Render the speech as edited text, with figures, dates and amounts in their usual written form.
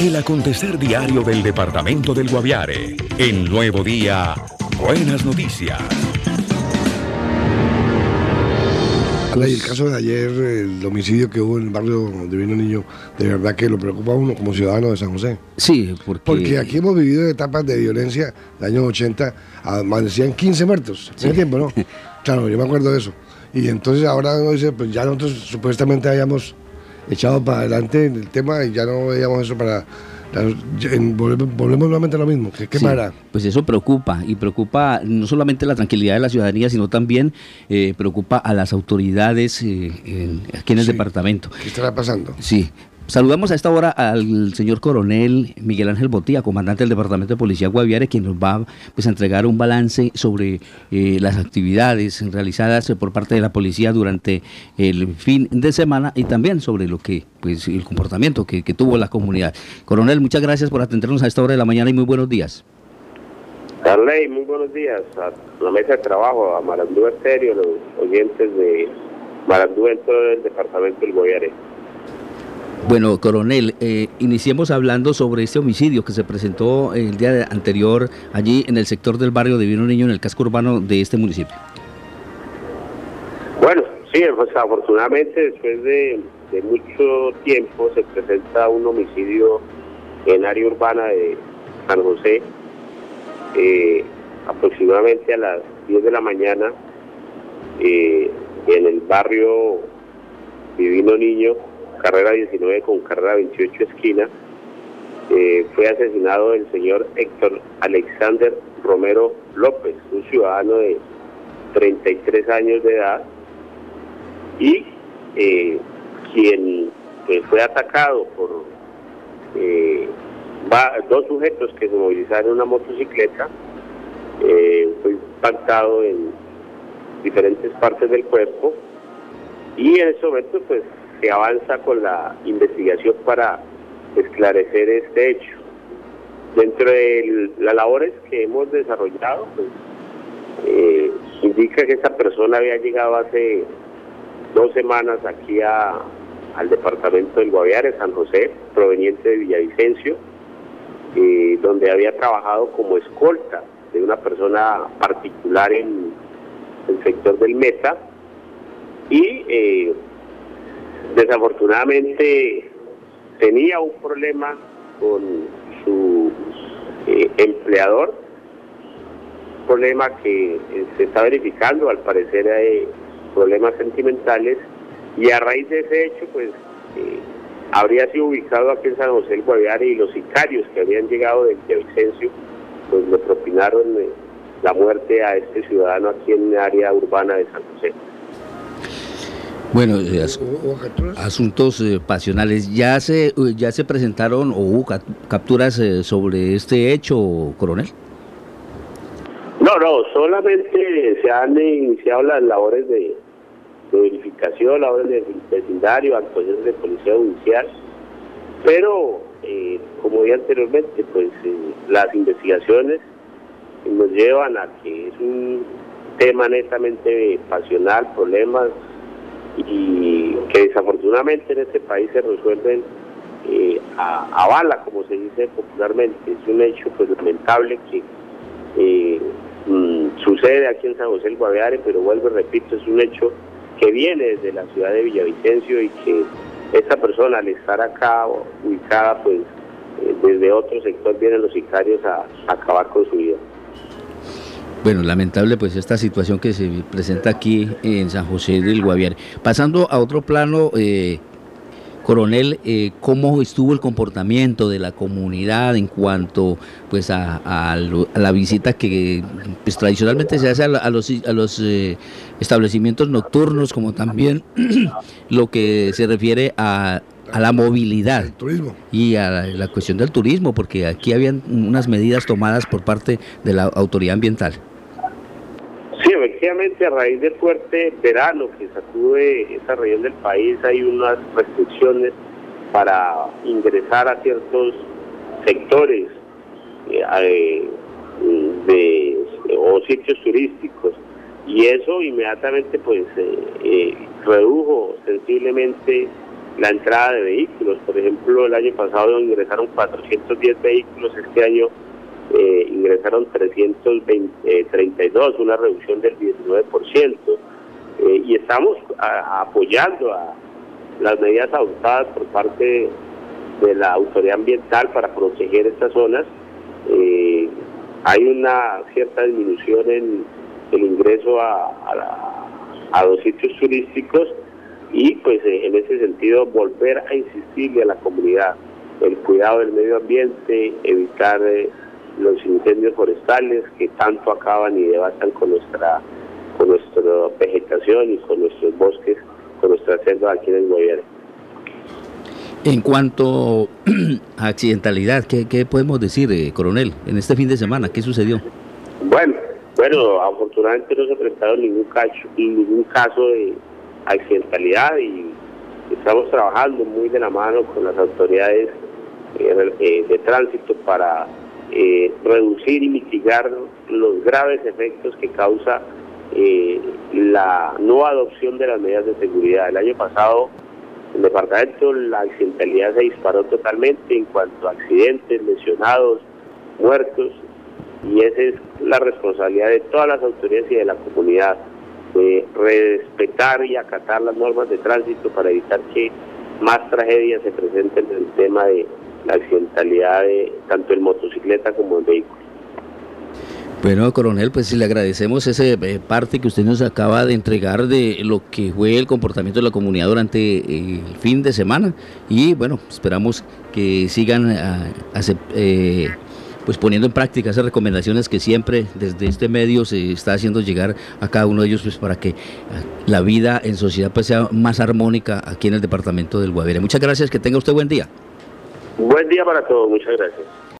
El acontecer diario del departamento del Guaviare. En Nuevo Día, buenas noticias. El caso de ayer, el homicidio que hubo en el barrio Divino Niño, de verdad que lo preocupa a uno como ciudadano de San José. Sí, porque aquí hemos vivido etapas de violencia, de años 80, amanecían 15 muertos, en el tiempo, ¿no? Claro, yo me acuerdo de eso. Y entonces ahora uno dice, pues ya nosotros supuestamente habíamos echado para adelante el tema y ya no veíamos eso para... Volvemos nuevamente a lo mismo. ¿Qué sí, para? Pues eso preocupa, y preocupa no solamente la tranquilidad de la ciudadanía, sino también preocupa a las autoridades aquí en el departamento. ¿Qué estará pasando? Sí. Saludamos a esta hora al señor coronel Miguel Ángel Botía, comandante del Departamento de Policía Guaviare, quien nos va pues, a entregar un balance sobre las actividades realizadas por parte de la policía durante el fin de semana y también sobre lo que pues el comportamiento que tuvo la comunidad. Coronel, muchas gracias por atendernos a esta hora de la mañana y muy buenos días. Darley, muy buenos días a la mesa de trabajo, a Marandú Estéreo, los oyentes de Marandú en todo el Departamento del Guaviare. Bueno, coronel, iniciemos hablando sobre este homicidio que se presentó el día anterior allí en el sector del barrio Divino Niño, en el casco urbano de este municipio. Bueno, sí, pues afortunadamente después de mucho tiempo se presenta un homicidio en área urbana de San José, aproximadamente a las 10 de la mañana, en el barrio Divino Niño, carrera 19 con carrera 28 esquina. Fue asesinado el señor Héctor Alexander Romero López, un ciudadano de 33 años de edad, y quien pues, fue atacado por dos sujetos que se movilizaron en una motocicleta. Fue impactado en diferentes partes del cuerpo, y en ese momento pues se avanza con la investigación para esclarecer este hecho. Dentro de las labores que hemos desarrollado, pues, indica que esta persona había llegado hace 2 semanas aquí al departamento del Guaviare, San José, proveniente de Villavicencio, donde había trabajado como escolta de una persona particular en el sector del Meta, y desafortunadamente tenía un problema con su empleador, problema que se está verificando, al parecer hay problemas sentimentales, y a raíz de ese hecho pues habría sido ubicado aquí en San José del Guaviare, y los sicarios que habían llegado de Villavicencio pues le propinaron la muerte a este ciudadano aquí en el área urbana de San José. Bueno, asuntos pasionales. ¿Ya se presentaron o hubo capturas sobre este hecho, coronel? No, solamente se han iniciado las labores de verificación, labores de vecindario, actuaciones de policía judicial, pero como dije anteriormente, pues las investigaciones nos llevan a que es un tema netamente pasional, problemas, y que desafortunadamente en este país se resuelven a bala, como se dice popularmente. Es un hecho pues lamentable que sucede aquí en San José del Guaviare, pero vuelvo y repito, es un hecho que viene desde la ciudad de Villavicencio, y que esta persona, al estar acá ubicada, pues desde otro sector vienen los sicarios a acabar con su vida. Bueno, lamentable pues esta situación que se presenta aquí en San José del Guaviare. Pasando a otro plano, coronel, ¿cómo estuvo el comportamiento de la comunidad en cuanto pues a la visita que pues, tradicionalmente se hace a los establecimientos nocturnos, como también lo que se refiere a la movilidad y a la cuestión del turismo, porque aquí habían unas medidas tomadas por parte de la autoridad ambiental? Sí, efectivamente, a raíz del fuerte verano que sacude esa región del país, hay unas restricciones para ingresar a ciertos sectores o sitios turísticos, y eso inmediatamente pues redujo sensiblemente la entrada de vehículos. Por ejemplo, el año pasado ingresaron 410 vehículos, este año ingresaron 332, una reducción del 19%. Y estamos apoyando a las medidas adoptadas por parte de la autoridad ambiental para proteger estas zonas. Hay una cierta disminución en el ingreso a los sitios turísticos y pues en ese sentido volver a insistirle a la comunidad el cuidado del medio ambiente, evitar los incendios forestales que tanto acaban y devastan con nuestra vegetación y con nuestros bosques, con nuestras selvas aquí en el Guaviare. En cuanto a accidentalidad, ¿qué podemos decir, coronel, en este fin de semana? ¿Qué sucedió? Bueno, afortunadamente no se presentaron ningún caso de accidentalidad y estamos trabajando muy de la mano con las autoridades de tránsito para reducir y mitigar los graves efectos que causa la no adopción de las medidas de seguridad. El año pasado en el departamento la accidentalidad se disparó totalmente en cuanto a accidentes, lesionados, muertos, y esa es la responsabilidad de todas las autoridades y de la comunidad, de respetar y acatar las normas de tránsito para evitar que más tragedias se presenten en el tema de la accidentalidad de tanto en motocicleta como en vehículos. Bueno, coronel, pues sí, le agradecemos ese parte que usted nos acaba de entregar de lo que fue el comportamiento de la comunidad durante el fin de semana, y bueno, esperamos que sigan pues poniendo en práctica esas recomendaciones que siempre desde este medio se está haciendo llegar a cada uno de ellos, pues para que la vida en sociedad pues sea más armónica aquí en el departamento del Guaviare. Muchas gracias, que tenga usted buen día. Buen día para todos, muchas gracias.